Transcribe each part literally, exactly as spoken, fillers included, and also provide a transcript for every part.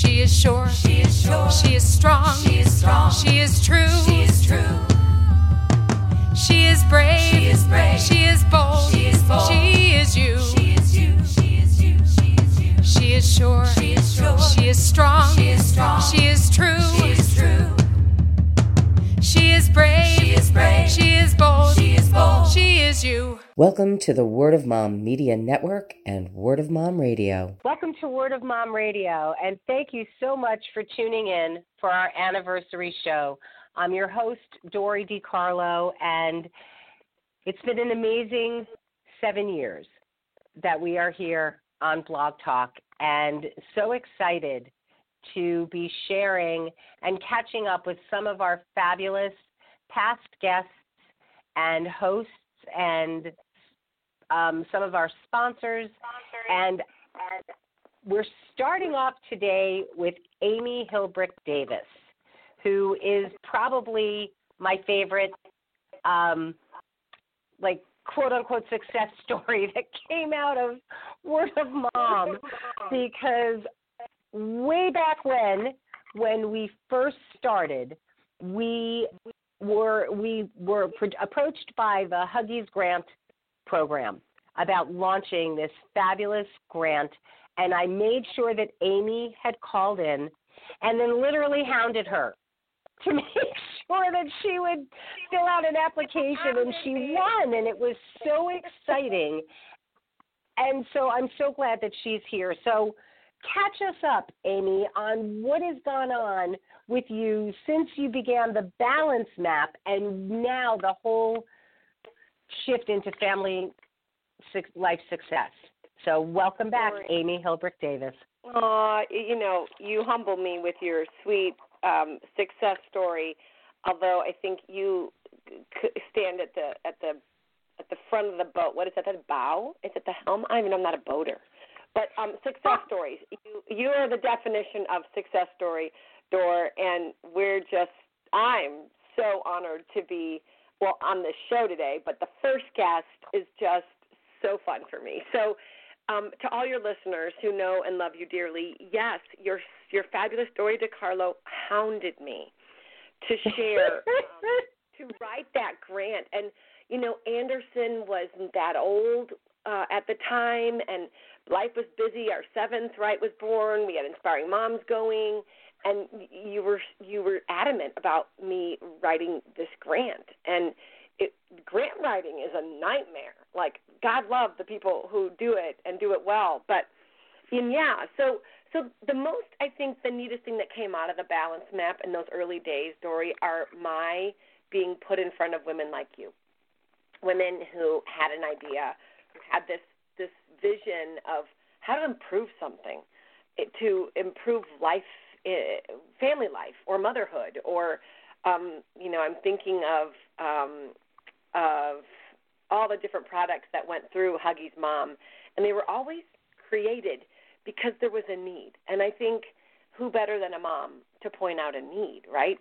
She is sure. She is sure. She is strong. She is strong. She is true. She is true. She is brave. She is brave. She is bold. She is bold. She is you. She is you. She is you. She is you. She is sure. She is sure. She is strong. She is strong. She is true. She is true. She is brave. She is brave. She is bold. She is bold. She is you. Welcome to the Word of Mom Media Network and Word of Mom Radio. Welcome to Word of Mom Radio, and thank you so much for tuning in for our anniversary show. I'm your host, Dori DiCarlo, and it's been an amazing seven years that we are here on Blog Talk, and so excited to be sharing and catching up with some of our fabulous past guests and hosts and um, some of our sponsors. And we're starting off today with Amy Hilbrick Davis, who is probably my favorite, um, like, quote-unquote success story that came out of Word of Mom, because way back when, when we first started, we were we were approached by the Huggies Grant program about launching this fabulous grant, and I made sure that Amy had called in and then literally hounded her to make sure that she would fill out an application, and she won, and it was so exciting. And so I'm so glad that she's here. So catch us up, Amy, on what has gone on with you since you began the Balance Map and now the whole shift into family life success. So welcome back, Amy Hilbrick Davis. Uh, you know, you humble me with your sweet um, success story. Although I think you stand at the at the at the front of the boat. What is that? The bow? Is it the helm? I mean, I'm not a boater. But um, success stories. You you are the definition of success story, Dor, and we're just. I'm so honored to be well on this show today. But the first guest is just so fun for me. So. Um, to all your listeners who know and love you dearly, yes, your your fabulous Dori DiCarlo hounded me to share, um, to write that grant. And, you know, Anderson wasn't that old uh, at the time, and life was busy. Our seventh, right, was born. We had Inspiring Moms going, and you were you were adamant about me writing this grant. And It, grant writing is a nightmare. Like, God love the people who do it and do it well. But, and yeah, so so the most, I think, the neatest thing that came out of the Balance Map in those early days, Dori, are my being put in front of women like you, women who had an idea, who had this, this vision of how to improve something, to improve life, family life or motherhood or, um, you know, I'm thinking of um, of all the different products that went through Huggies Mom, and they were always created because there was a need. And I think who better than a mom to point out a need, right?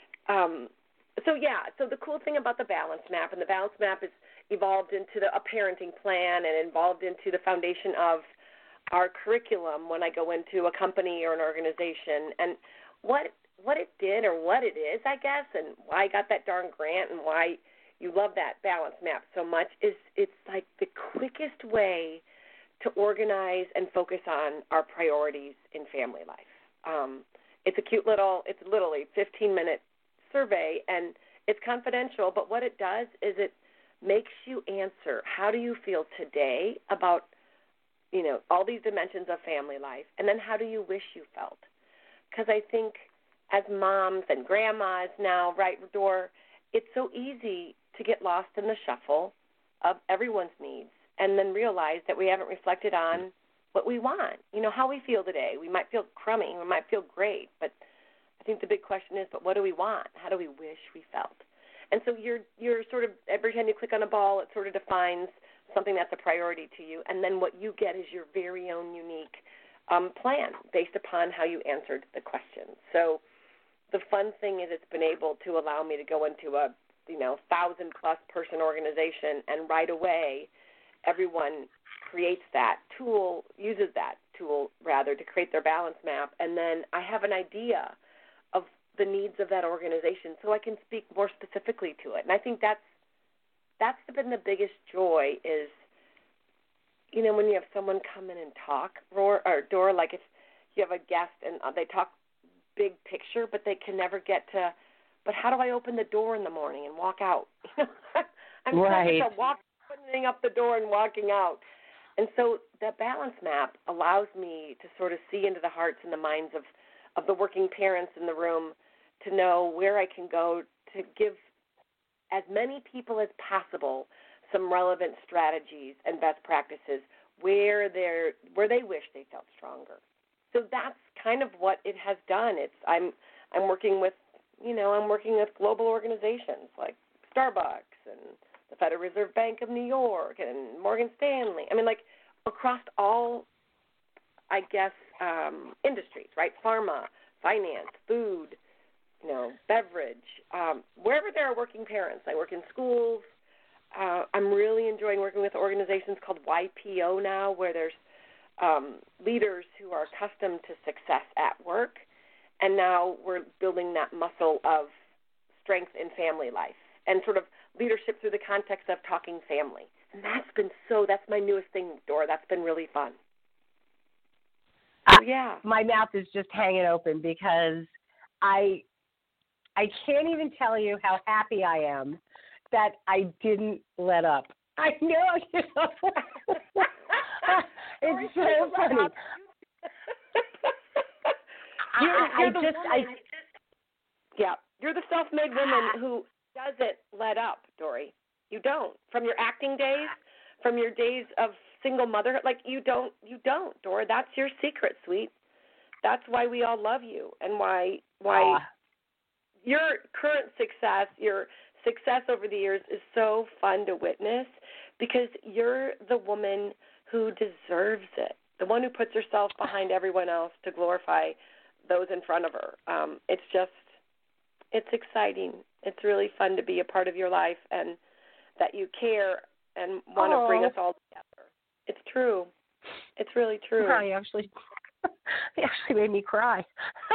Um, so, yeah, so the cool thing about the Balance Map, and the Balance Map is evolved into the, a parenting plan and involved into the foundation of our curriculum when I go into a company or an organization. And what what it did or what it is, I guess, and why I got that darn grant and why you love that Balance Map so much is it's like the quickest way to organize and focus on our priorities in family life. Um, it's a cute little, it's literally fifteen-minute survey, and it's confidential, but what it does is it makes you answer, how do you feel today about, you know, all these dimensions of family life, and then how do you wish you felt? Because I think as moms and grandmas now, right, Dor, it's so easy to get lost in the shuffle of everyone's needs and then realize that we haven't reflected on what we want, you know, how we feel today. We might feel crummy, we might feel great, but I think the big question is, but what do we want? How do we wish we felt? And so you're, you're sort of, every time you click on a ball, it sort of defines something that's a priority to you, and then what you get is your very own unique um, plan based upon how you answered the questions. So the fun thing is it's been able to allow me to go into a, you know, thousand-plus person organization, and right away everyone creates that tool, uses that tool, rather, to create their balance map, and then I have an idea of the needs of that organization so I can speak more specifically to it. And I think that's that's been the biggest joy is, you know, when you have someone come in and talk, Roar, or Dora, like if you have a guest and they talk big picture, but they can never get to, but how do I open the door in the morning and walk out? I'm right. stuck at walk, opening up the door and walking out. And so that balance map allows me to sort of see into the hearts and the minds of, of the working parents in the room to know where I can go to give as many people as possible some relevant strategies and best practices where they're where they wish they felt stronger. So that's kind of what it has done. It's I'm I'm working with you know I'm working with global organizations like Starbucks and the Federal Reserve Bank of New York and Morgan Stanley. I mean, like across all, I guess, um, industries, right? Pharma, finance, food, you know, beverage, um, wherever there are working parents. I work in schools. Uh, I'm really enjoying working with organizations called Y P O now, where there's um, leaders who are accustomed to success at work, and now we're building that muscle of strength in family life and sort of leadership through the context of talking family. And that's been so, that's my newest thing, Dora. That's been really fun. So, yeah. Uh, my mouth is just hanging open because I I can't even tell you how happy I am that I didn't let up. I know, you know. It's so funny. You're, I, you're I the just, woman, I, yeah, you're the self-made woman who doesn't let up, Dory. You don't. From your acting days, from your days of single motherhood, like you don't, you don't, Dora. That's your secret, sweet. That's why we all love you, and why why uh, your current success, your success over the years is so fun to witness because you're the woman who deserves it, the one who puts herself behind everyone else to glorify those in front of her. Um, it's just, it's exciting. It's really fun to be a part of your life and that you care and want to bring us all together. It's true. It's really true. Cry, actually. It actually made me cry.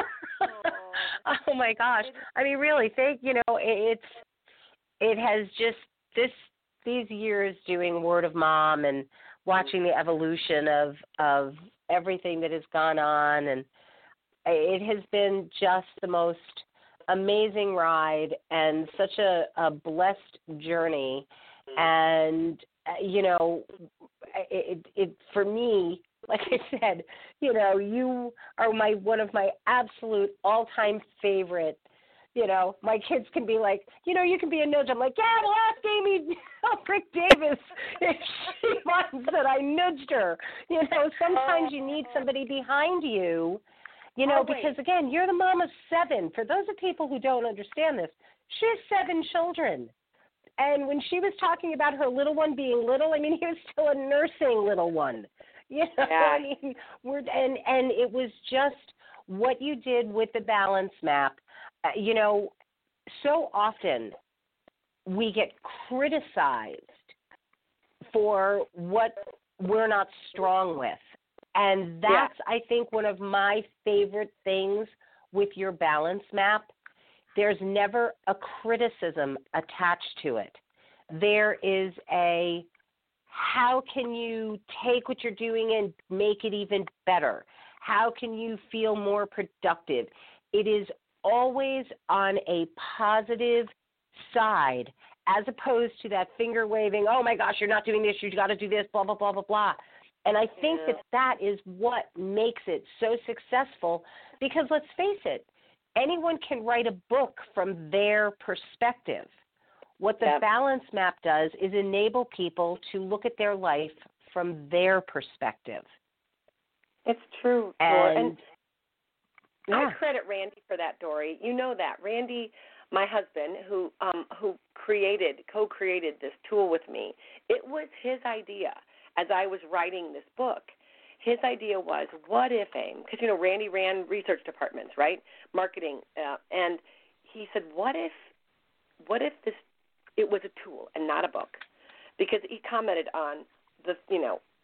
Oh my gosh! I mean, really, thank you know, it's it has just this these years doing Word of Mom and watching the evolution of of everything that has gone on, and it has been just the most amazing ride and such a, a blessed journey. And you know, it, it for me. Like I said, you know, you are my one of my absolute all-time favorite. You know, my kids can be like, you know, you can be a nudge. I'm like, yeah, well, ask Amy Frick Davis if she wants that I nudged her. You know, sometimes you need somebody behind you, you know, because, again, you're the mom of seven. For those of people who don't understand this, she has seven children. And when she was talking about her little one being little, I mean, he was still a nursing little one. You know, yeah. I mean, we're, and, and it was just what you did with the balance map. Uh, you know, so often we get criticized for what we're not strong with. And that's, yeah. I think, one of my favorite things with your balance map. There's never a criticism attached to it. There is a, how can you take what you're doing and make it even better? How can you feel more productive? It is always on a positive side as opposed to that finger waving, oh, my gosh, you're not doing this, you got to do this, blah, blah, blah, blah, blah. And I think yeah. that that is what makes it so successful because, let's face it, anyone can write a book from their perspective. What the yep. balance map does is enable people to look at their life from their perspective. It's true, and, and yeah. I credit Randy for that, Dory. You know that. Randy, my husband, who um, who created, co-created this tool with me, it was his idea as I was writing this book. His idea was, what if, Aim, because, you know, Randy ran research departments, right, marketing, uh, and he said, what if, what if this, it was a tool and not a book? Because he commented on the, you know,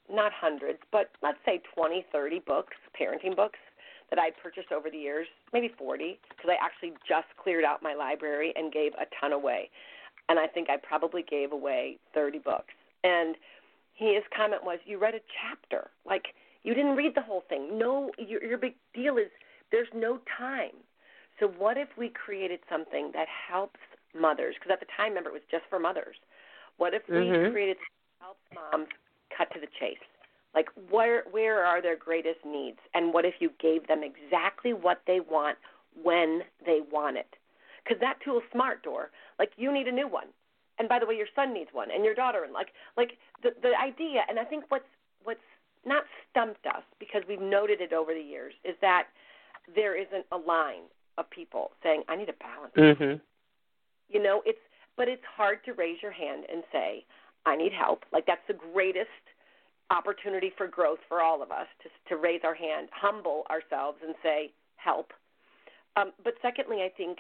not hundreds, but let's say twenty, thirty books, parenting books that I purchased over the years, maybe forty, because I actually just cleared out my library and gave a ton away. And I think I probably gave away thirty books. And his comment was, you read a chapter. Like, you didn't read the whole thing. No, your, your big deal is there's no time. So what if we created something that helps mothers? Because at the time, remember, it was just for mothers. What if we Mm-hmm. created something that helps moms cut to the chase? Like, where where are their greatest needs? And what if you gave them exactly what they want when they want it? Because that tool's smart, Dor. Like, you need a new one. And by the way, your son needs one, and your daughter. And like, like the the idea, and I think what's what's not stumped us, because we've noted it over the years, is that there isn't a line of people saying, I need a balance. Mm-hmm. You know, it's but it's hard to raise your hand and say, I need help. Like, that's the greatest opportunity for growth for all of us, to to raise our hand, humble ourselves, and say, help. Um, but secondly, I think,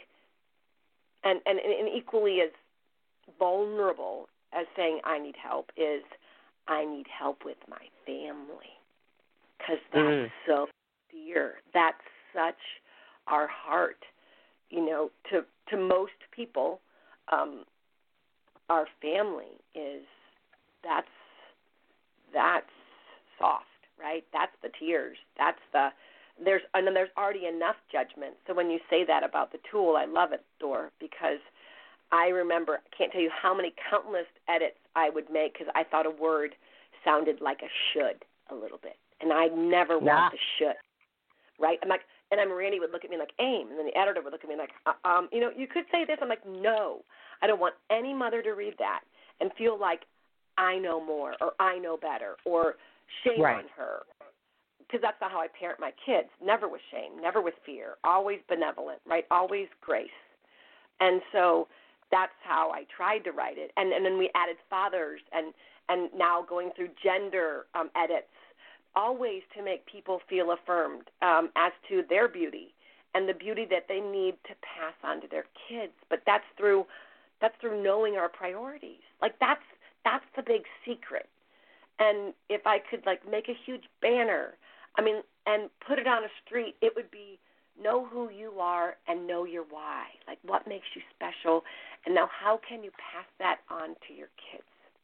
and, and, and equally as vulnerable as saying I need help, is I need help with my family, because that's Mm. so dear. That's such our heart. You know, to to most people, um, our family is that's that's soft, right? That's the tears. That's the there's and then there's already enough judgment. So when you say that about the tool, I love it, Dor, because I remember, I can't tell you how many countless edits I would make because I thought a word sounded like a should a little bit, and I never Yeah. want the should, right? I'm like, and then Randy would look at me like, aim, and then the editor would look at me like, uh, um, you know, you could say this. I'm like, no, I don't want any mother to read that and feel like I know more or I know better or shame Right. on her, because that's not how I parent my kids. Never with shame, never with fear, always benevolent, right? Always grace. And so that's how I tried to write it. And, and then we added fathers and, and now going through gender um, edits, always to make people feel affirmed um, as to their beauty and the beauty that they need to pass on to their kids. But that's through that's through knowing our priorities. Like, that's that's the big secret. And if I could, like, make a huge banner, I mean, and put it on a street, it would be know who you are and know your why. Like, what makes you special, and now how can you pass that on to your kids?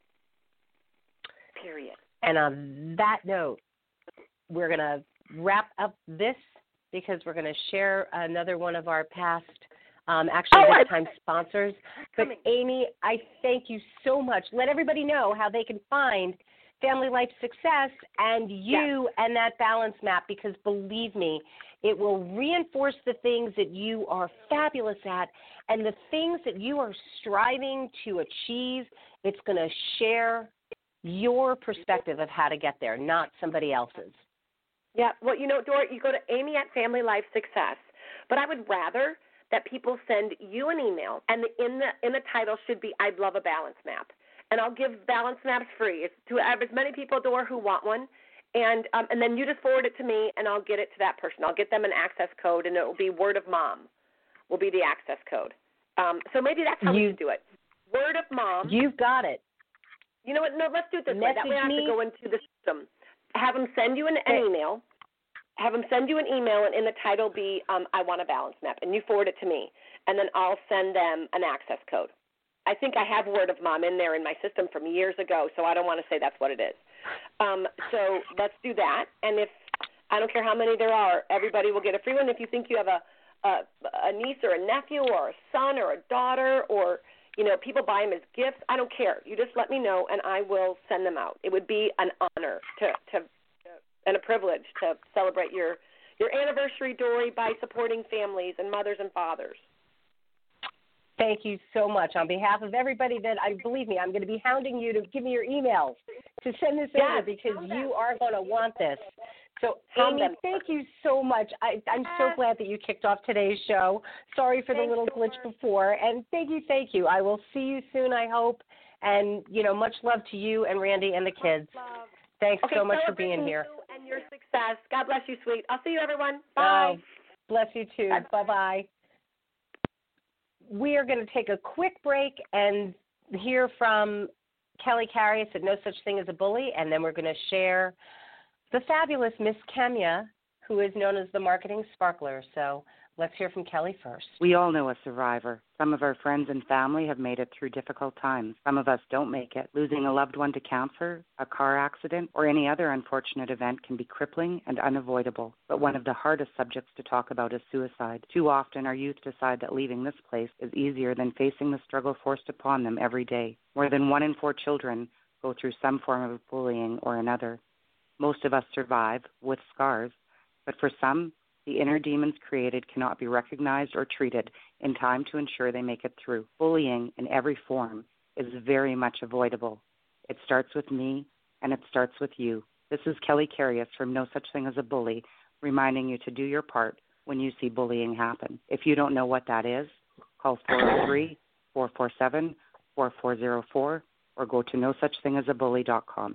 Period. And on that note, we're going to wrap up this because we're going to share another one of our past, um, actually, Oh, this I- time sponsors. But, Coming. Amy, I thank you so much. Let everybody know how they can find Family Life Success and you and that balance map, because believe me, it will reinforce the things that you are fabulous at and the things that you are striving to achieve. It's going to share your perspective of how to get there, not somebody else's. Yeah, well, you know, Dora, you go to Amy at Family Life Success, but I would rather that people send you an email, and the, in the in the title should be "I'd love a balance map," and I'll give balance maps free. It's to have as many people, Dora, who want one, and um, and then you just forward it to me, and I'll get it to that person. I'll get them an access code, and it will be Word of Mom, will be the access code. Um, so maybe that's how You- we should do it. Word of Mom. You've got it. You know what? No, let's do it this way. That way I Message have me. to go into the system. Have them send you an, an email. Have them send you an email, and in the title be, um, I want a balance map, and you forward it to me, and then I'll send them an access code. I think I have Word of Mom in there in my system from years ago, so I don't want to say that's what it is. Um, so let's do that, and if I don't care how many there are, everybody will get a free one. If you think you have a, a, a niece or a nephew or a son or a daughter or – you know, people buy them as gifts. I don't care. You just let me know, and I will send them out. It would be an honor to, to and a privilege to celebrate your your anniversary, Dory, by supporting families and mothers and fathers. Thank you so much. On behalf of everybody that I believe me, I'm going to be hounding you to give me your emails to send this Yes, over because you are going to want this. So, Hound Amy, them. thank you so much. I, I'm so glad that you kicked off today's show. Sorry for the Thanks, little Dora. glitch before. And thank you, thank you. I will see you soon, I hope. And, you know, much love to you and Randy and the kids. Love. Thanks Okay, so much for celebrating being here. you and your success. God bless you, sweet. I'll see you, everyone. Bye. Oh, bless you, too. Bye. Bye-bye. We are going to take a quick break and hear from Kelly Carius at No Such Thing as a Bully, and then we're going to share the fabulous Miss Kemya, who is known as the Marketing Sparkler. So let's hear from Kelly first. We all know a survivor. Some of our friends and family have made it through difficult times. Some of us don't make it. Losing a loved one to cancer, a car accident, or any other unfortunate event can be crippling and unavoidable. But one of the hardest subjects to talk about is suicide. Too often our youth decide that leaving this place is easier than facing the struggle forced upon them every day. More than one in four children go through some form of bullying or another. Most of us survive with scars, but for some, the inner demons created cannot be recognized or treated in time to ensure they make it through. Bullying in every form is very much avoidable. It starts with me, and it starts with you. This is Kelly Carius from No Such Thing as a Bully, reminding you to do your part when you see bullying happen. If you don't know what that is, call four oh three, four four seven, four four zero four or go to no such thing as a bully dot com.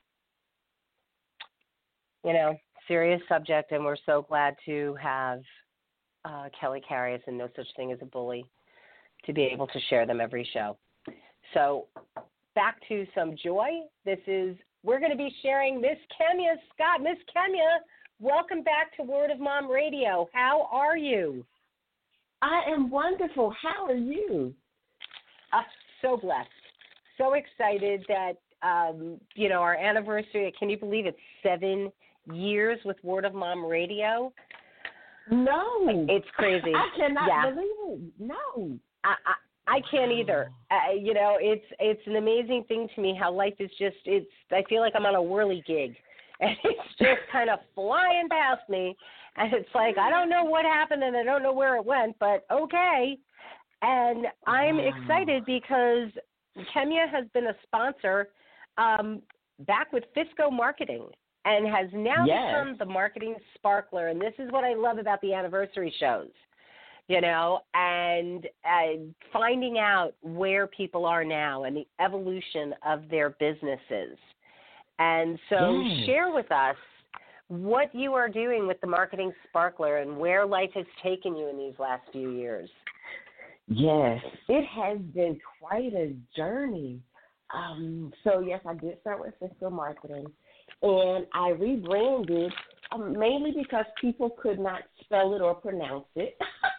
You know, serious subject, and we're so glad to have uh, Kelly Carius and No Such Thing as a Bully to be able to share them every show. So back to some joy. This is, we're going to be sharing Miss Kemya Scott. Miss Kemya, welcome back to Word of Mom Radio. How are you? I am wonderful. How are you? Uh, so blessed. So excited that, um, you know, our anniversary, can you believe it's seven years with Word of Mom Radio? No. It's crazy. I cannot yeah. believe it. No. I, I, I can't either. Uh, you know, it's it's an amazing thing to me how life is just, it's, I feel like I'm on a whirly gig. And it's just kind of flying past me. And it's like, I don't know what happened and I don't know where it went, but okay. And I'm wow. excited because Kemya has been a sponsor um, back with Fisco Marketing and has now yes. become the Marketing Sparkler. And this is what I love about the anniversary shows, you know, and uh, finding out where people are now and the evolution of their businesses. And so yes. share with us what you are doing with the Marketing Sparkler and where life has taken you in these last few years. Yes, it has been quite a journey. Um, so, yes, I did start with Fisco Marketing, and I rebranded um, mainly because people could not spell it or pronounce it.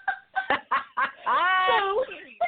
so,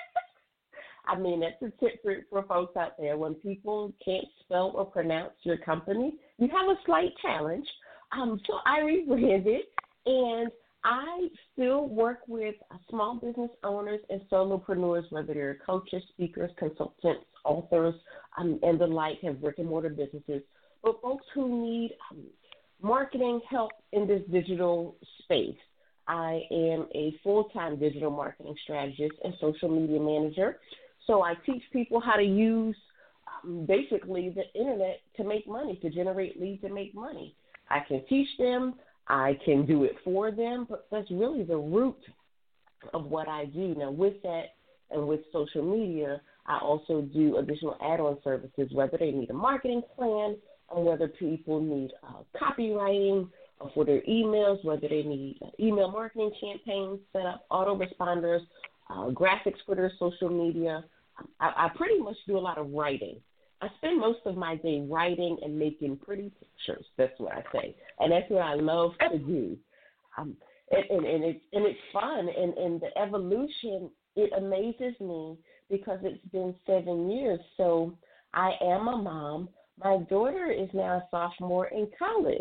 I mean, that's a tip for, for folks out there. When people can't spell or pronounce your company, you have a slight challenge. Um, so I rebranded, and I still work with small business owners and solopreneurs, whether they're coaches, speakers, consultants, authors, um, and the like, have brick-and-mortar businesses, but folks who need um, marketing help in this digital space. I am a full-time digital marketing strategist and social media manager, so I teach people how to use um, basically the internet to make money, to generate leads and make money. I can teach them. I can do it for them, but that's really the root of what I do. Now, with that and with social media, I also do additional add-on services, whether they need a marketing plan or whether people need uh, copywriting for their emails, whether they need email marketing campaigns set up, autoresponders, uh, graphics for their social media. I, I pretty much do a lot of writing. I spend most of my day writing and making pretty pictures. That's what I say, and that's what I love to do. Um, and, and, and it's and it's fun, and, and the evolution, it amazes me because it's been seven years. So I am a mom. My daughter is now a sophomore in college.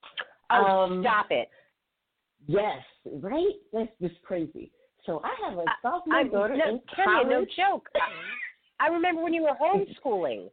Oh, um, stop it! Yes, right. That's just crazy. So I have a sophomore I, daughter no, in Kemya, college. no joke. I remember when you were homeschooling.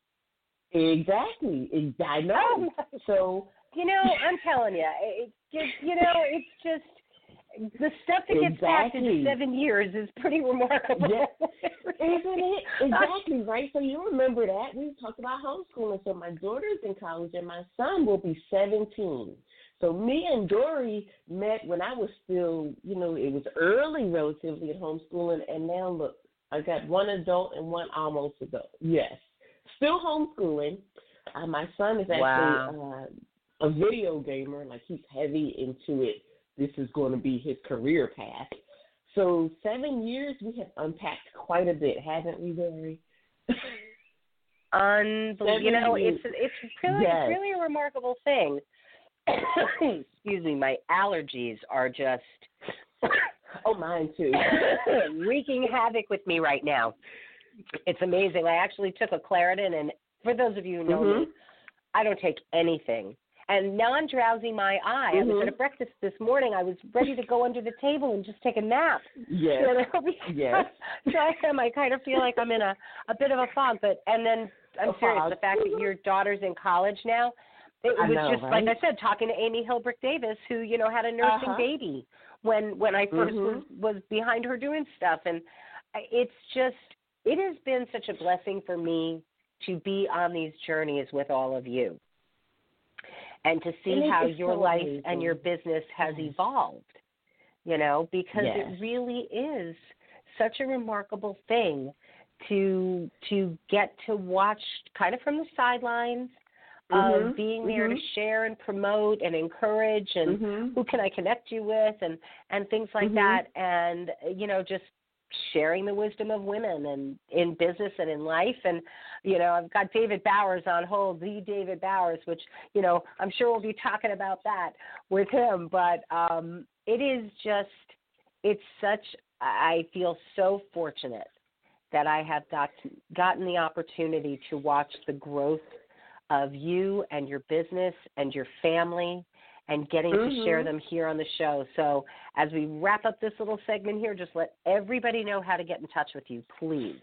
Exactly. I know. Oh, so you know, I'm telling you, it, it, you know, it's just the stuff that gets packed exactly. in seven years is pretty remarkable. Yeah. Isn't it? Exactly, right? So you remember that. We talked about homeschooling. So my daughter's in college and my son will be seventeen. So me and Dory met when I was still, you know, it was early relatively at homeschooling. And now, look, I got one adult and one almost adult. Yes. Still homeschooling. Uh, my son is actually Wow. uh, a video gamer. Like, he's heavy into it. This is going to be his career path. So seven years, we have unpacked quite a bit, haven't we, Dory? unbelievable. You know, it's it's really Yes. it's really a remarkable thing. Excuse me, my allergies are just Oh, mine too. wreaking havoc with me right now. It's amazing. I actually took a Claritin, and for those of you who know Mhm. me, I don't take anything. And non-drowsy my eye. I was Mhm. at a breakfast this morning. I was ready to go under the table and just take a nap. Yes. You know, because- Yes. So I am. I kind of feel like I'm in a, a bit of a fog. But and then I'm A serious. fog. The fact that your daughter's in college now, it I was know, just right? like I said, talking to Amy Hilbrick Davis, who you know had a nursing Uh-huh. baby when when I 1st Mhm. was was behind her doing stuff, and it's just it has been such a blessing for me to be on these journeys with all of you. And to see And it how is your so life amazing. and your business has Yes. evolved, you know, because Yes. it really is such a remarkable thing to to get to watch kind of from the sidelines of Mhm. being there to Mhm. share and promote and encourage and Mhm. who can I connect you with and, and things like Mhm. that. And, you know, just sharing the wisdom of women and in business and in life. And, you know, I've got David Bowers on hold, the David Bowers, which, you know, I'm sure we'll be talking about that with him. But um, it is just, it's such, I feel so fortunate that I have got to, gotten the opportunity to watch the growth of you and your business and your family and getting Mhm. to share them here on the show. So as we wrap up this little segment here, just let everybody know how to get in touch with you, please.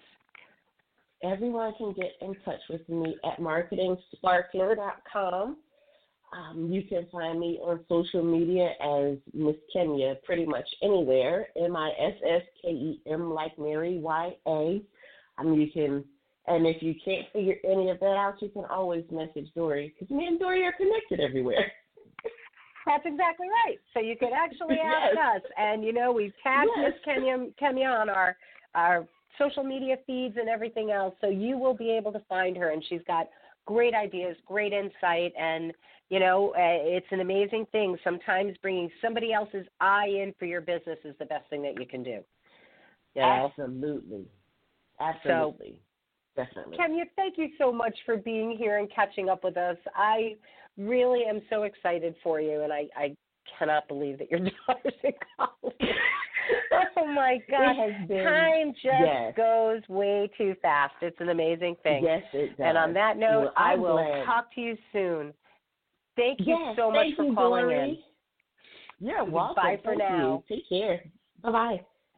Everyone can get in touch with me at marketing sparkler dot com. Um, you can find me on social media as Miss Kenya pretty much anywhere, M I S S K E M like Mary, Y A. Um, you can, and if you can't figure any of that out, you can always message Dory, because me and Dory are connected everywhere. That's exactly right. So you could actually ask Yes. us. And, you know, we've tagged Yes. Miss Kenya, Kenya on our, our social media feeds and everything else. So you will be able to find her. And she's got great ideas, great insight. And, you know, uh, it's an amazing thing. Sometimes bringing somebody else's eye in for your business is the best thing that you can do. You know? Absolutely. Absolutely. Definitely. Kenya, thank you so much for being here and catching up with us. I really am so excited for you, and I, I cannot believe that your daughter's in college. Oh, my God. It has been, Time just yes. goes way too fast. It's an amazing thing. Yes, it does. And on that note, Well, I I'm will glad. talk to you soon. Thank you Yes, so much thank for you, calling Dory. in. You're welcome. Bye for Thank now. You. Take care. Bye-bye.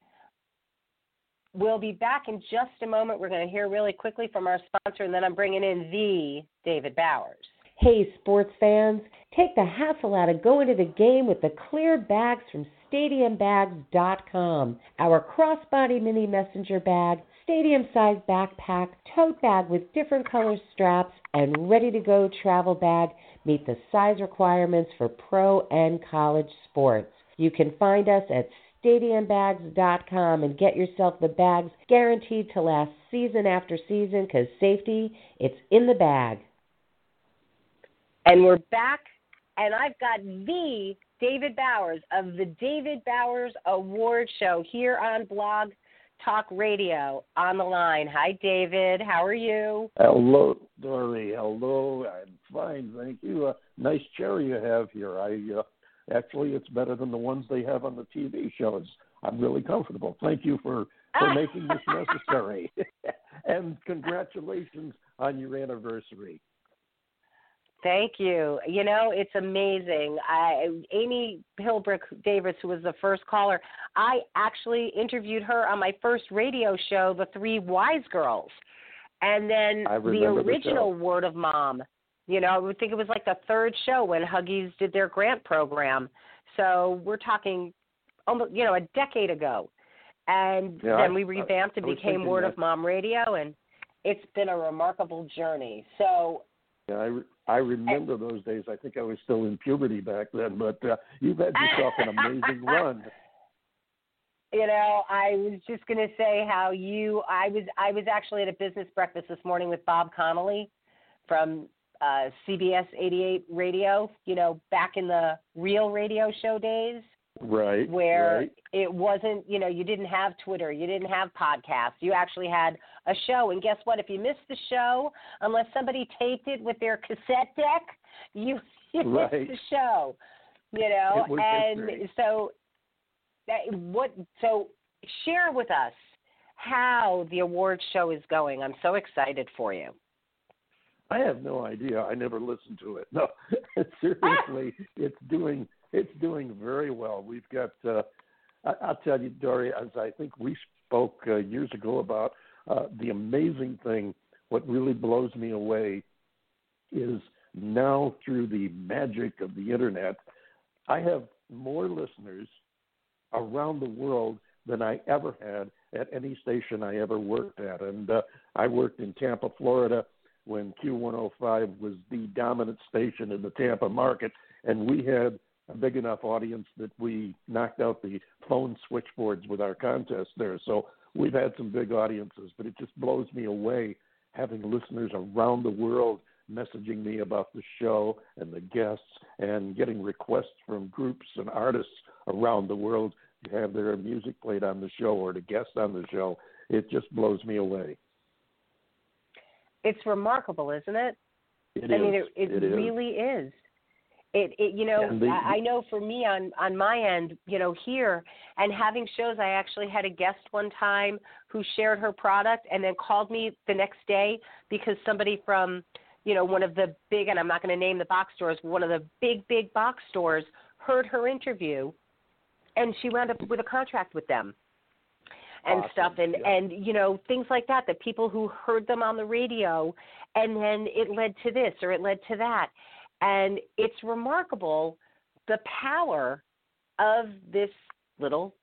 We'll be back in just a moment. We're going to hear really quickly from our sponsor, and then I'm bringing in the David Bowers. Hey, sports fans, take the hassle out of going to the game with the clear bags from stadium bags dot com. Our crossbody mini messenger bag, stadium-sized backpack, tote bag with different color straps, and ready-to-go travel bag meet the size requirements for pro and college sports. You can find us at stadium bags dot com and get yourself the bags guaranteed to last season after season, because safety, it's in the bag. And we're back, and I've got the David Bowers of the David Bowers Award Show here on Blog Talk Radio on the line. Hi, David. How are you? Hello, Dory. Hello. I'm fine, thank you. Uh, nice chair you have here. I uh, actually, it's better than the ones they have on the T V shows. I'm really comfortable. Thank you for, for making this necessary. And congratulations on your anniversary. Thank you. You know, it's amazing. I, Amy Hilbrick Davis, who was the first caller, I actually interviewed her on my first radio show, The Three Wise Girls. And then I the remember the original show. Word of Mom. You know, I would think it was like the third show when Huggies did their grant program. So we're talking, almost, you know, a decade ago. And Yeah, then I- we revamped and I was became thinking Word that. of Mom Radio, and it's been a remarkable journey. So Yeah, I, I remember those days. I think I was still in puberty back then, but uh, you've had yourself an amazing run. You know, I was just going to say how you, I was I was actually at a business breakfast this morning with Bob Connolly from uh, C B S eighty-eight Radio, you know, back in the real radio show days. Right. Where right. it wasn't, you know, you didn't have Twitter, you didn't have podcasts, you actually had a show. And guess what? If you missed the show, unless somebody taped it with their cassette deck, you, you Right. missed the show. You know, It was and history. so that, what? So share with us how the awards show is going. I'm so excited for you. I have no idea. I never listened to it. No, seriously, it's doing it's doing very well. We've got. Uh, I, I'll tell you, Dory, as I think we spoke uh, years ago about uh, the amazing thing. What really blows me away is now through the magic of the internet, I have more listeners around the world than I ever had at any station I ever worked at. And uh, I worked in Tampa, Florida, when Q one oh five was the dominant station in the Tampa market, and we had a big enough audience that we knocked out the phone switchboards with our contest there. So we've had some big audiences, but it just blows me away having listeners around the world messaging me about the show and the guests and getting requests from groups and artists around the world to have their music played on the show or to guest on the show. It just blows me away. It's remarkable, isn't it? It I is. mean, it, it, it really is. is. It, it, you know, the, I, I know for me on on my end, you know, here and having shows, I actually had a guest one time who shared her product and then called me the next day because somebody from, you know, one of the big, and I'm not going to name the box stores, one of the big, big box stores heard her interview, and she wound up with a contract with them. And awesome. stuff, and, yeah. and, you know, things like that, that people who heard them on the radio, and then it led to this or it led to that. And it's remarkable the power of this little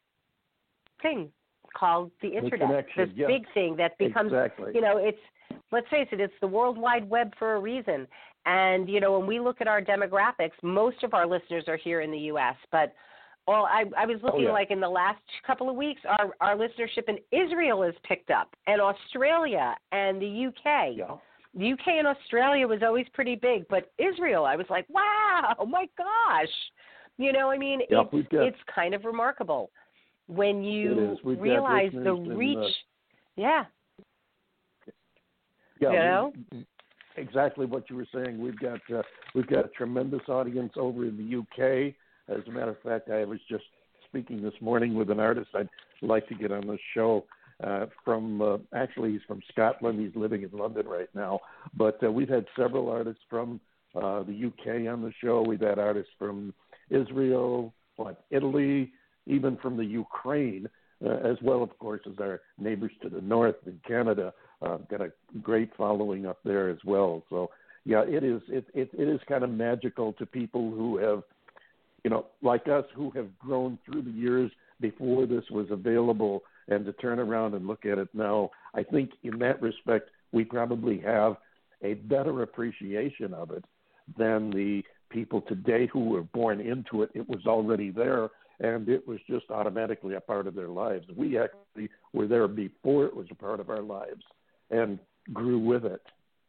thing called the internet, the this yeah. big thing that becomes, exactly. you know, it's, let's face it, it's the World Wide Web for a reason. And, you know, when we look at our demographics, most of our listeners are here in the U S, but Well, I, I was looking oh, yeah. like in the last couple of weeks, our, our listenership in Israel has picked up, and Australia and the U K. Yeah. The U K and Australia was always pretty big, but Israel, I was like, wow, oh my gosh. You know, I mean, yeah, it's, got, it's kind of remarkable when you realize the reach. In, uh, yeah. Yeah. You know? We, exactly what you were saying. We've got uh, we've got a tremendous audience over in the U K. As a matter of fact, I was just speaking this morning with an artist I'd like to get on the show uh, from, uh, actually he's from Scotland. He's living in London right now. But uh, we've had several artists from uh, the U K on the show. We've had artists from Israel, what, Italy, even from the Ukraine, uh, as well, of course, as our neighbors to the north in Canada. Uh, got a great following up there as well. So, yeah, it is, it, it, it is kind of magical to people who have, you know, like us, who have grown through the years before this was available, and to turn around and look at it now, I think in that respect, we probably have a better appreciation of it than the people today who were born into it. It was already there, and it was just automatically a part of their lives. We actually were there before it was a part of our lives and grew with it.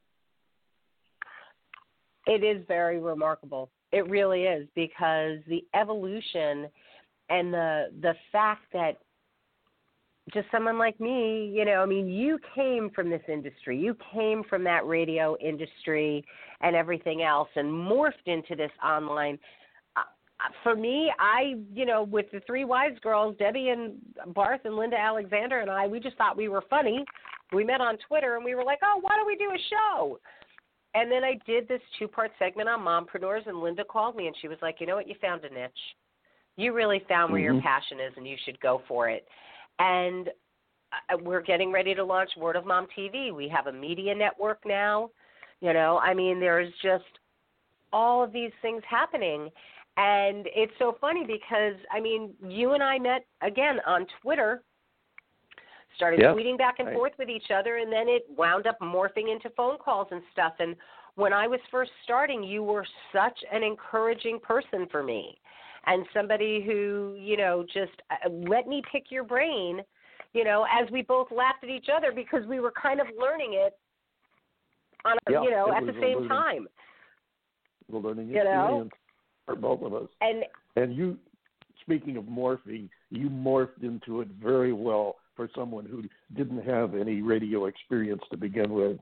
It is very remarkable. It really is, because the evolution and the the fact that just someone like me, you know, I mean, you came from this industry. You came from that radio industry and everything else and morphed into this online. Uh, for me, I, you know, with the Three Wives girls, Debbie and Barth and Linda Alexander and I, we just thought we were funny. We met on Twitter and we were like, oh, why don't we do a show? And then I did this two-part segment on mompreneurs, and Linda called me, and she was like, you know what, you found a niche. You really found where mm-hmm. your passion is, and you should go for it. And we're getting ready to launch Word of Mom T V. We have a media network now. You know, I mean, there's just all of these things happening. And it's so funny because, I mean, you and I met, again, on Twitter, started yep. tweeting back and right. forth with each other, and then it wound up morphing into phone calls and stuff. And when I was first starting, you were such an encouraging person for me, and somebody who, you know, just let me pick your brain, you know, as we both laughed at each other because we were kind of learning it on, a, yeah, you know, at was the same learning, time. The learning you experience know? for both of us. And and you, speaking of morphing, you morphed into it very well for someone who didn't have any radio experience to begin with.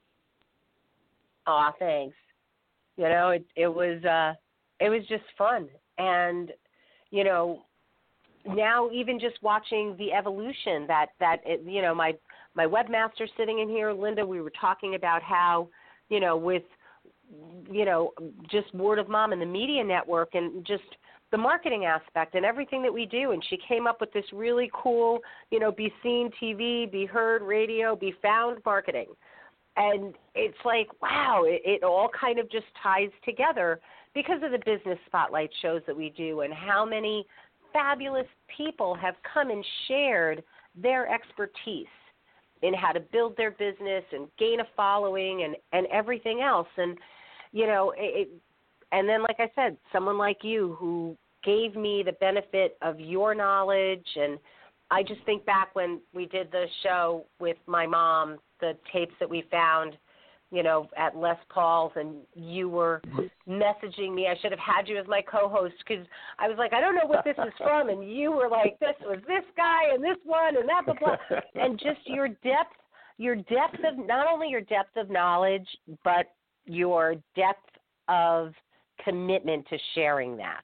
Aw, thanks. You know, it it was uh, it was just fun, and you know, now even just watching the evolution that that it, you know, my my webmaster sitting in here, Linda, we were talking about how, you know, with you know, just Word of Mom and the media network and just the marketing aspect and everything that we do. And she came up with this really cool, you know, be seen T V, be heard radio, be found marketing. And it's like, wow, it, it all kind of just ties together because of the business spotlight shows that we do and how many fabulous people have come and shared their expertise in how to build their business and gain a following and, and everything else. And, you know, it, and then, like I said, someone like you who gave me the benefit of your knowledge. And I just think back when we did the show with my mom, the tapes that we found, you know, at Les Paul's, and you were messaging me. I should have had you as my co-host because I was like, I don't know what this is from. And you were like, this was this guy and this one and that, blah, blah. And just your depth, your depth of, not only your depth of knowledge, but your depth of commitment to sharing that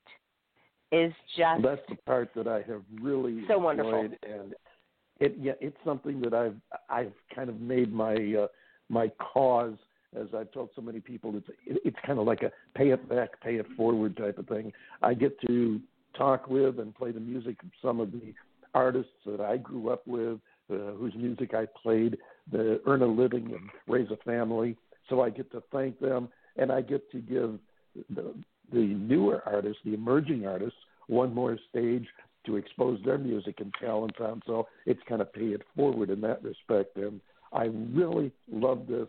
is just. That's the part that I have really so enjoyed. Wonderful. And it, yeah, it's something that I've, I've kind of made my, uh, my cause, as I've told so many people. It's it's kind of like a pay it back, pay it forward type of thing. I get to talk with and play the music of some of the artists that I grew up with, uh, whose music I played, to earn a living and raise a family. So I get to thank them, and I get to give the, the newer artists, the emerging artists, one more stage to expose their music and talents on. So it's kind of pay it forward in that respect. And I really love this.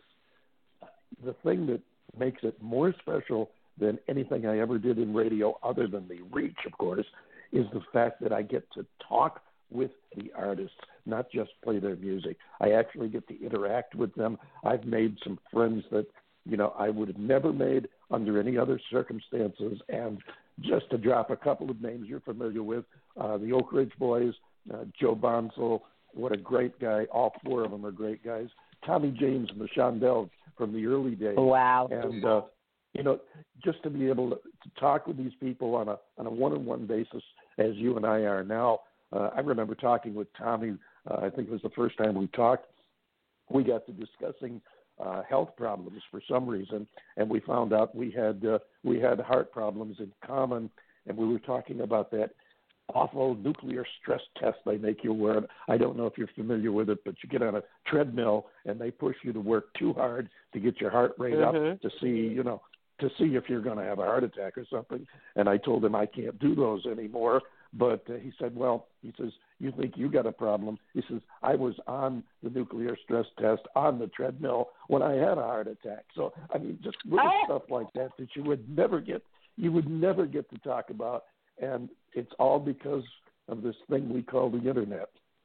The thing that makes it more special than anything I ever did in radio, other than the reach, of course, is the fact that I get to talk with the artists, not just play their music. I actually get to interact with them. I've made some friends that, you know, I would have never made under any other circumstances. And just to drop a couple of names you're familiar with, uh, the Oak Ridge Boys, uh, Joe Bonsall, what a great guy. All four of them are great guys. Tommy James and the Shondells from the early days. Wow. And, uh, you know, just to be able to, to talk with these people on a on a one-on-one basis, as you and I are now. Uh, I remember talking with Tommy, uh, I think it was the first time we talked. We got to discussing uh, health problems for some reason, and we found out we had uh, we had heart problems in common, and we were talking about that awful nuclear stress test they make you wear. I don't know if you're familiar with it, but you get on a treadmill and they push you to work too hard to get your heart rate mm-hmm. up to see, you know, to see if you're going to have a heart attack or something. And I told him I can't do those anymore. But uh, he said, well, he says, you think you got a problem? He says, I was on the nuclear stress test on the treadmill when I had a heart attack. So, I mean, just little oh. stuff like that that you would never get, you would never get to talk about. And it's all because of this thing we call the internet.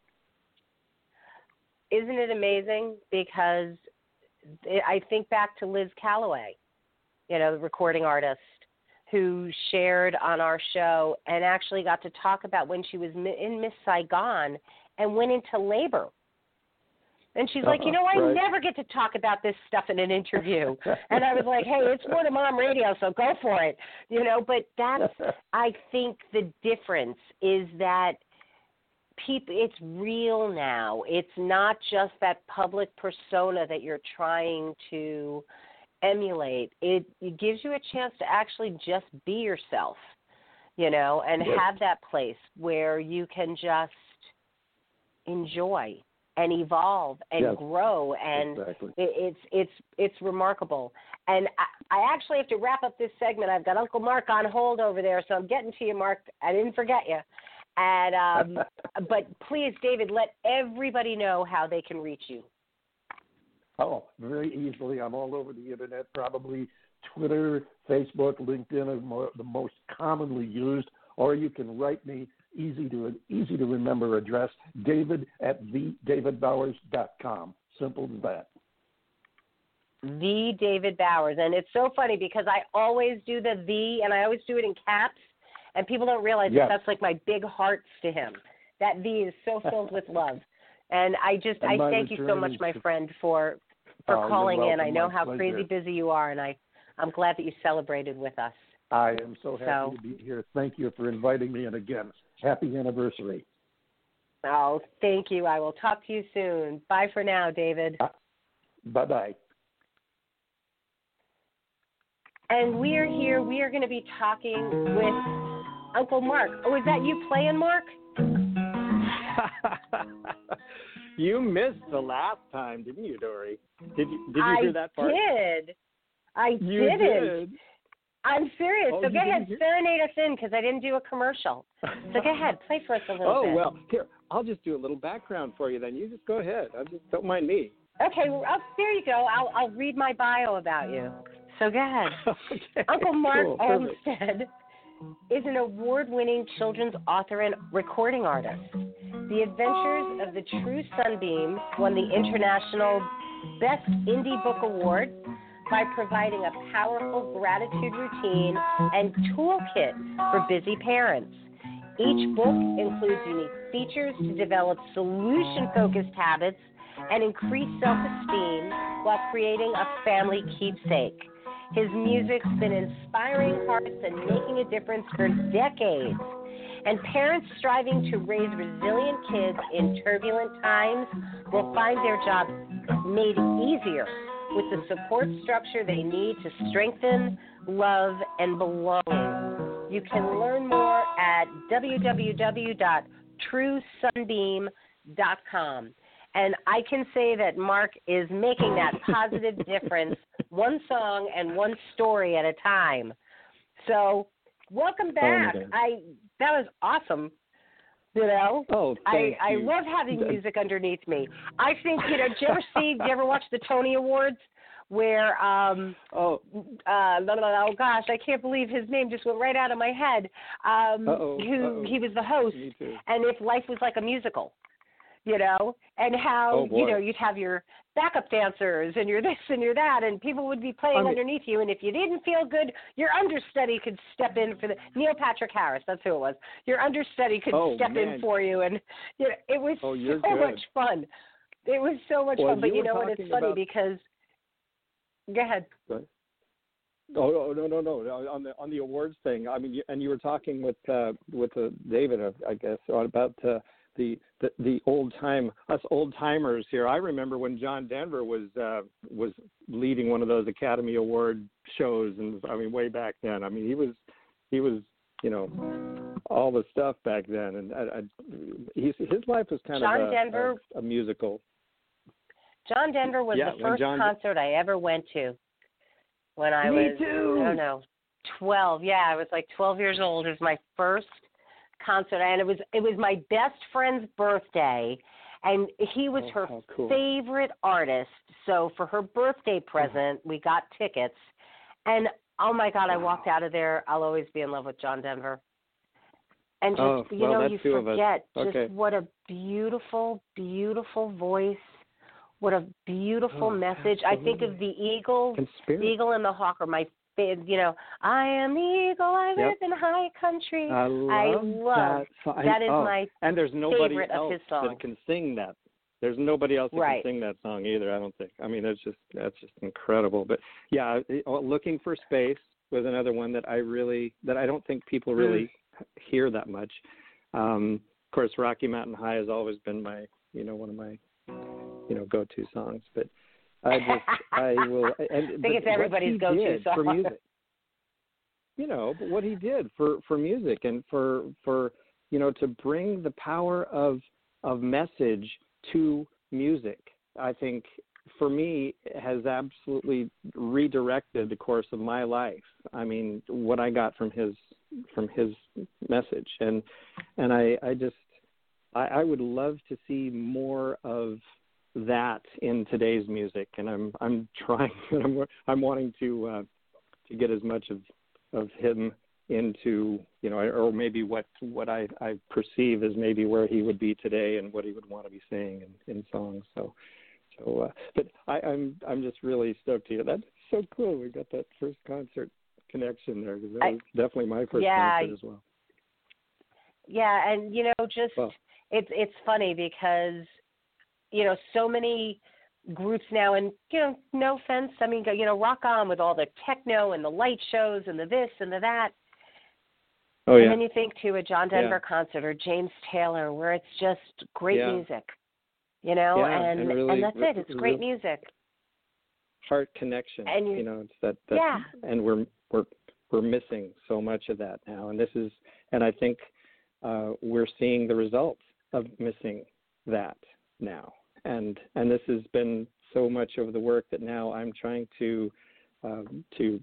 Isn't it amazing? Because I think back to Liz Calloway, you know, the recording artist who shared on our show and actually got to talk about when she was in Miss Saigon and went into labor. And she's like, you know, I right. never get to talk about this stuff in an interview. And I was like, hey, it's Word of Mom Radio, so go for it. You know, but that's, I think the difference is that people, it's real now. It's not just that public persona that you're trying to emulate. It, it gives you a chance to actually just be yourself, you know, and yes. have that place where you can just enjoy and evolve and yes. grow, and exactly. it, it's it's it's remarkable. And I, I actually have to wrap up this segment. I've got Uncle Mark on hold over there, so I'm getting to you, Mark. I didn't forget you. And um, but please, David, let everybody know how they can reach you. Oh, very easily. I'm all over the internet. Probably Twitter, Facebook, LinkedIn are more, the most commonly used. Or you can write me. Easy to easy to remember address, David at the david bowers dot com. Simple as that. The David Bowers. And it's so funny because I always do the the, and I always do it in caps. And people don't realize Yes. that that's like my big hearts to him. That V is so filled with love. And I just, And I my thank you so return much, is my to- friend, for for Oh, you're calling in. welcome. I know My how pleasure. crazy busy you are, and I, I'm glad that you celebrated with us. I am so happy So- to be here. Thank you for inviting me, and again, happy anniversary. Oh, thank you. I will talk to you soon. Bye for now, David. Uh, bye-bye. And we are here. We are going to be talking with Uncle Mark. Oh, is that you playing, Mark? You missed the last time, didn't you, Dory? Did you Did you I hear that part? did. I You didn't. did. I'm serious. Oh, so you go ahead, didn't hear- serenade us in because I didn't do a commercial. So go ahead, play for us a little Oh bit. well, here I'll just do a little background for you. Then you just go ahead. I just don't mind me. Okay, well, I'll, there you go. I'll I'll read my bio about you. So go ahead. Okay. Uncle Mark Cool, perfect. Olmsted is an award-winning children's author and recording artist. The Adventures of the True Sunbeam won the International Best Indie Book Award by providing a powerful gratitude routine and toolkit for busy parents. Each book includes unique features to develop solution-focused habits and increase self-esteem while creating a family keepsake. His music's been inspiring hearts and making a difference for decades. And parents striving to raise resilient kids in turbulent times will find their job made easier with the support structure they need to strengthen, love, and belonging. You can learn more at w w w dot true sunbeam dot com. And I can say that Mark is making that positive difference, one song and one story at a time. So, welcome back. Oh, I that was awesome. You know, Oh, I, thank I you. love having music underneath me. I think, you know, did you ever see, did you ever watch the Tony Awards where, um, Oh, uh, no, no, no, oh gosh, I can't believe his name just went right out of my head. Um, Uh-oh, who uh-oh. he was the host, me too. and if life was like a musical, you know, and how, Oh, boy. you know, you'd have your backup dancers and your this and your that, and people would be playing I mean- underneath you, and if you didn't feel good, your understudy could step in for the, Neil Patrick Harris, that's who it was. Your understudy could Oh, step man. in for you, and you know, it was Oh, you're so good. much fun. It was so much Well, fun, but you you were know what, it's talking funny about- because, go ahead. Go ahead. Oh, oh no no no on the on the awards thing. I mean, you, and you were talking with uh, with uh, David, uh, I guess, about uh, the, the the old time us old timers here. I remember when John Denver was uh, was leading one of those Academy Award shows, and I mean way back then. I mean he was he was you know all the stuff back then, and I, I, he's, his life was kind John of a, Denver- a, a musical. John Denver was Yeah, the when first John- concert I ever went to when I Me was, too. I don't know, twelve. Yeah, I was like twelve years old. It was my first concert, and it was it was my best friend's birthday, and he was Oh, her how cool. favorite artist. So for her birthday present, we got tickets, and oh my God, I walked out of there. I'll always be in love with John Denver. And just, Oh, you well, know, that's you two of us. forget Okay. just what a beautiful, beautiful voice, what a beautiful Oh, message. I think of the Eagles, And the spirit. Eagle and the Hawk are my favorite. You know, I am the eagle, I Yep. live in high country. I love, I love that. song. that is oh, my and there's nobody favorite of else his songs. that can sing that. There's nobody else that Right. can sing that song either. I don't think. I mean, that's just that's just incredible. But yeah, it- oh, Looking for Space was another one that I really that I don't think people really hear that much. Um, of course, Rocky Mountain High has always been my you know one of my you know go-to songs. But I just I will. And, I think but it's what everybody's he go-to did for song. music. You know, but what he did for, for music and for for you know to bring the power of of message to music, I think for me has absolutely redirected the course of my life. I mean, what I got from his from his message, and and I I just I, I would love to see more of that in today's music, and I'm I'm trying and I'm I'm wanting to uh, to get as much of of him into, you know, or maybe what what I, I perceive as maybe where he would be today and what he would want to be saying in, in songs. So, so, uh, but I, I'm I'm just really stoked to hear that. That's so cool. We got that first concert connection there because that I- was definitely my first yeah, concert as well. Yeah, and you know, just Well, it's it's funny because you know so many groups now, and you know, no offense, I mean, you know, rock on with all the techno and the light shows and the this and the that. oh and yeah, then you think to a John Denver Yeah. concert or James Taylor, where it's just great Yeah. music, you know, Yeah, and and really- that's it. It's great really- music. heart connection. And you- you know, it's that, that Yeah. and we're we're we're missing so much of that now. And this is, and I think uh, we're seeing the results of missing that now. And and this has been so much of the work that now I'm trying to um, to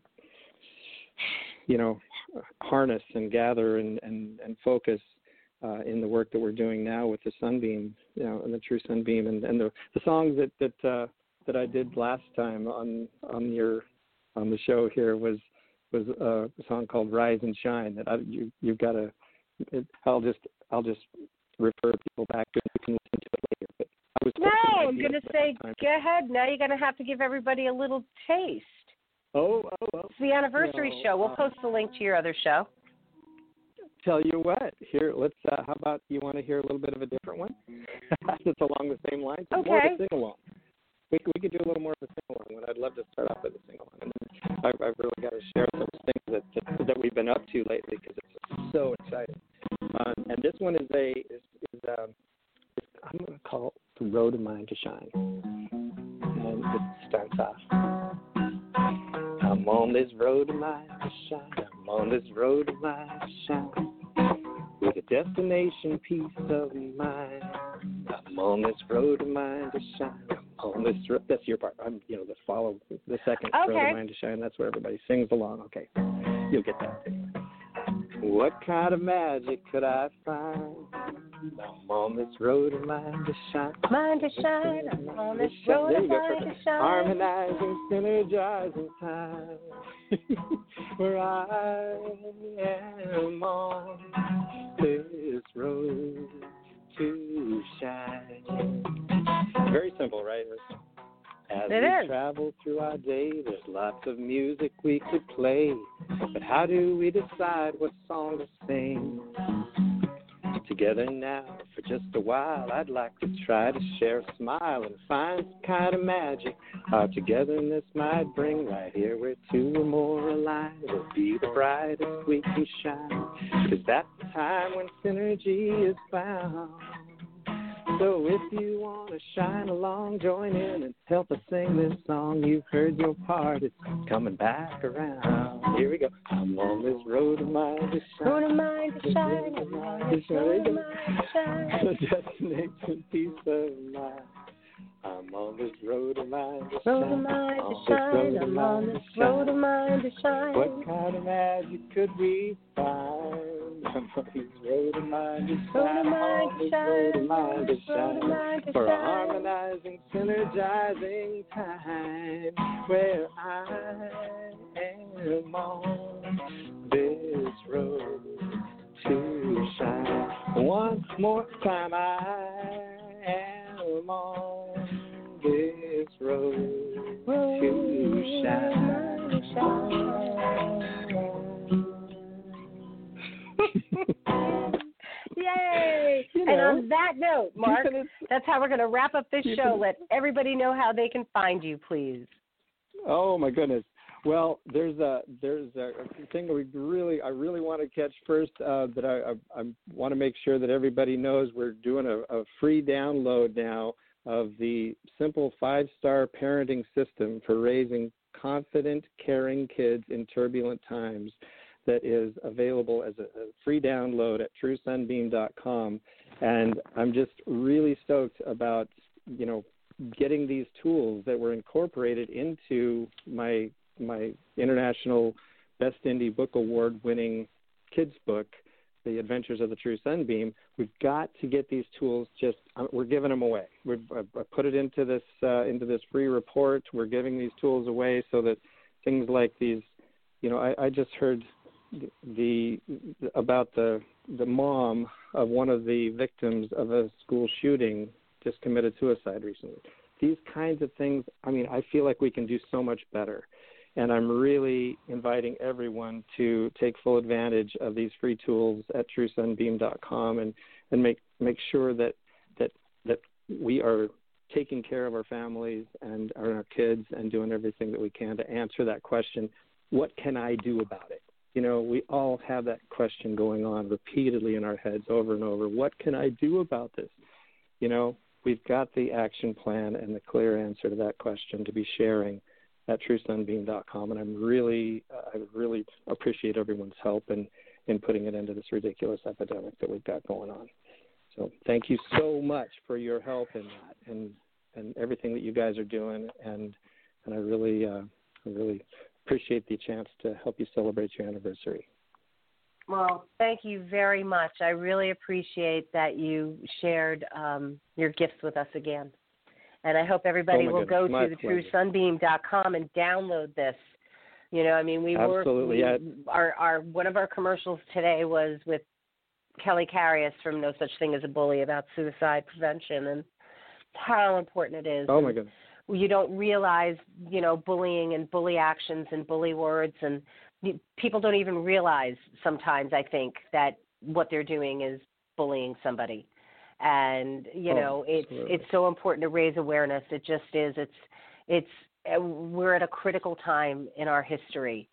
you know harness and gather and and, and focus uh, in the work that we're doing now with the Sunbeam, you know, and the True Sunbeam, and, and the the songs that that uh, that I did last time on on your on the show here was was a song called Rise and Shine that I, you you've got to. I'll just I'll just refer people back to it. You can listen to it later. But I was No, hoping I'm maybe going at to that say, time- go ahead. Now you're going to have to give everybody a little taste. Oh, oh, oh. It's the anniversary No, show. We'll uh, post the link to your other show. Tell you what, here, let's. Uh, how about you want to hear a little bit of a different one? That's along the same lines. It's More of Okay. a sing along. We we could do a little more of a sing along. And I'd love to start off with a sing along. And then I've, I've really got to share some things that that, that we've been up to lately because it's so exciting. Um, and this one is a is, is um, is, I'm going to call it The Road of Mine to Shine. And it starts off. I'm on this road of mine to shine. I'm on this road of mine to shine. With a destination peace of mind. I'm on this road of mine to shine. I'm on this road. That's your part. I'm, you know, the follow the second road Okay. of mine to shine. That's where everybody sings along. Okay, you'll get that. What kind of magic could I find? I'm on this road of mine to shine. Mine to shine. I'm on this There road you of go. mine to shine. Harmonizing, synergizing time. Where I am on this road to shine. Very simple, right? As It we is. travel through our day, there's lots of music we could play. But how do we decide what song to sing? Together now, for just a while, I'd like to try to share a smile and find some kind of magic our togetherness might bring. Right here where two or more alive will be the brightest we can shine. 'Cause that's the time when synergy is found. So if you want to shine along, join in and help us sing this song. You've heard your part, it's coming back around. Here we go. I'm on this road of mine to shine. Road of mine to shine. I'm on this road of mine to shine. The destination peace of mind. I'm on this road of mine to shine. Road of mine to On this shine. road of I'm mine on to this shine. road of mine to shine. What kind of magic could we find? I'm on this road of mine to Road shine. of mine On to this shine. road of mine to Road of shine. mine to For a shine. harmonizing, synergizing time where I am on this road to shine. One more time, I am on this road to shine. Yay! You And know, on that note, Mark, keeping it- that's how we're going to wrap up this keeping show. it- Let everybody know how they can find you, please. Oh my goodness. Well, there's a there's a thing that we really I really want to catch first uh, that I, I I want to make sure that everybody knows. We're doing a, a free download now of the simple five-star parenting system for raising confident, caring kids in turbulent times. That is available as a, a free download at true sunbeam dot com, and I'm just really stoked about you know getting these tools that were incorporated into my my international Best Indie Book Award winning kids book, The Adventures of the True Sunbeam. We've got to get these tools. Just uh, we're giving them away. We've I, I put it into this uh, into this free report. We're giving these tools away so that things like these, you know, I, I just heard the, the about the the mom of one of the victims of a school shooting just committed suicide recently. These kinds of things, I mean, I feel like we can do so much better. And I'm really inviting everyone to take full advantage of these free tools at true sunbeam dot com and, and make make sure that, that that we are taking care of our families and our kids and doing everything that we can to answer that question, what can I do about it? You know, we all have that question going on repeatedly in our heads over and over. What can I do about this? You know, we've got the action plan and the clear answer to that question to be sharing at true sunbeam dot com, and I'm really, uh, I really appreciate everyone's help in, in putting it into this ridiculous epidemic that we've got going on. So thank you so much for your help in that and and everything that you guys are doing, and and I really, uh, I really appreciate the chance to help you celebrate your anniversary. Well, thank you very much. I really appreciate that you shared um, your gifts with us again. And I hope everybody oh will goodness. go My to the pleasure. true sunbeam dot com and download this. You know, I mean, we Absolutely. were, we, our, our, one of our commercials today was with Kelly Carius from No Such Thing as a Bully about suicide prevention and how important it is. Oh, my goodness. You don't realize, you know, bullying and bully actions and bully words, and people don't even realize sometimes, I think, that what they're doing is bullying somebody. And, you oh, know, it's absolutely. it's so important to raise awareness. It just is. It's it's we're at a critical time in our history,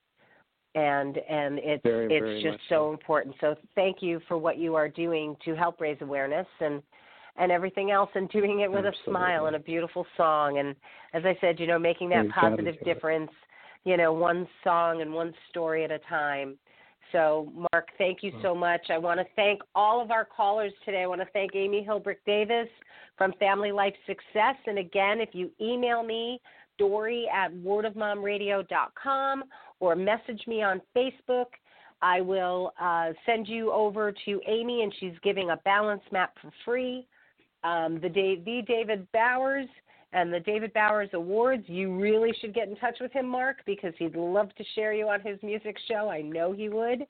and and it's very, it's very just so. so important. So thank you for what you are doing to help raise awareness and and everything else, and doing it with Absolutely. a smile and a beautiful song. And as I said, you know, making that We've got to positive do it. difference, you know, one song and one story at a time. So, Mark, thank you so much. I want to thank all of our callers today. I want to thank Amy Hilbrick Davis from Family Life Success. And again, if you email me, Dory at word of mom radio dot com, or message me on Facebook, I will uh, send you over to Amy, and she's giving a balance map for free. Um, the, Dave, the David Bowers and the David Bowers Awards, you really should get in touch with him, Mark, because he'd love to share you on his music show. I know he would.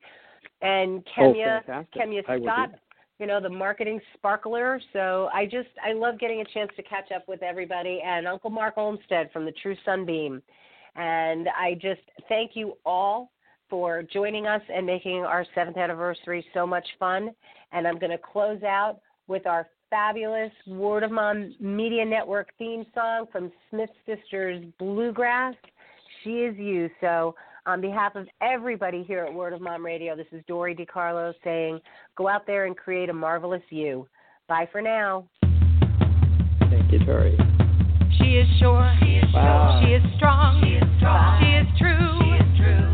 And Kemya, oh, Kemya I Scott, you know, the marketing sparkler. So I just, I love getting a chance to catch up with everybody. And Uncle Mark Olmstead from the True Sunbeam. And I just thank you all for joining us and making our seventh anniversary so much fun. And I'm going to close out with our fabulous Word of Mom Media Network theme song from Smith Sisters Bluegrass, She Is You. So on behalf of everybody here at Word of Mom Radio, this is Dory DiCarlo saying, go out there and create a marvelous you. Bye for now. Thank you, Dory. She is sure. She is wow. sure. She is strong. She is strong. She is true. She is true.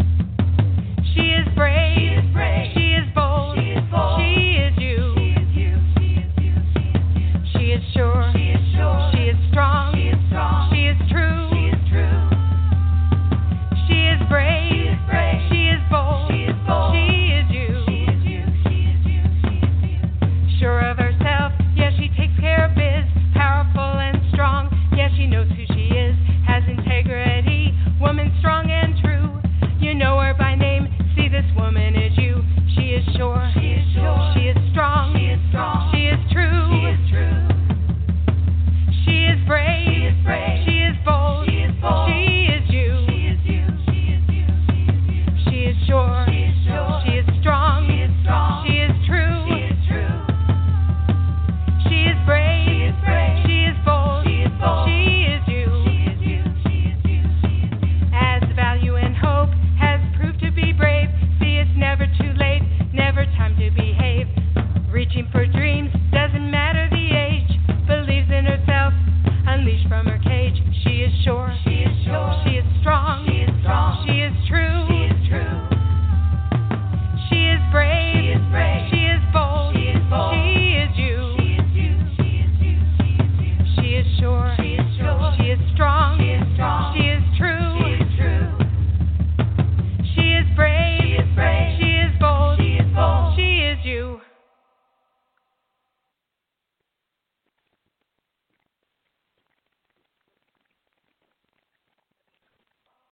She is brave. She is brave. She is bold. She is bold. She is you. She is you. She is you. She is you. She is sure.